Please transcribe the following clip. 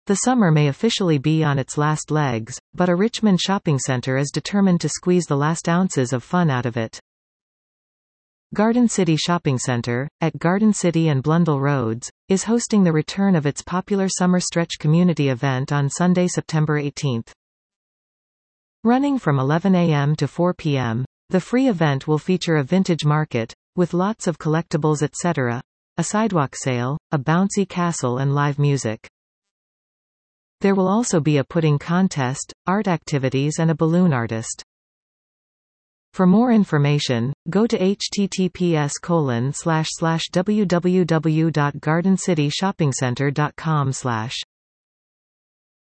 The summer may officially be on its last legs, but a Richmond shopping centre is determined to squeeze the last ounces of fun out of it. Garden City Shopping Centre, at Garden City and Blundell Roads, is hosting the return of its popular Summer Stretch community event on Sunday, September 18. Running from 11 a.m. to 4 p.m., the free event will feature a vintage market, with lots of collectibles etc., a sidewalk sale, a bouncy castle and live music. There will also be a pudding contest, art activities and a balloon artist. For more information, go to https://www.gardencityshoppingcenter.com/.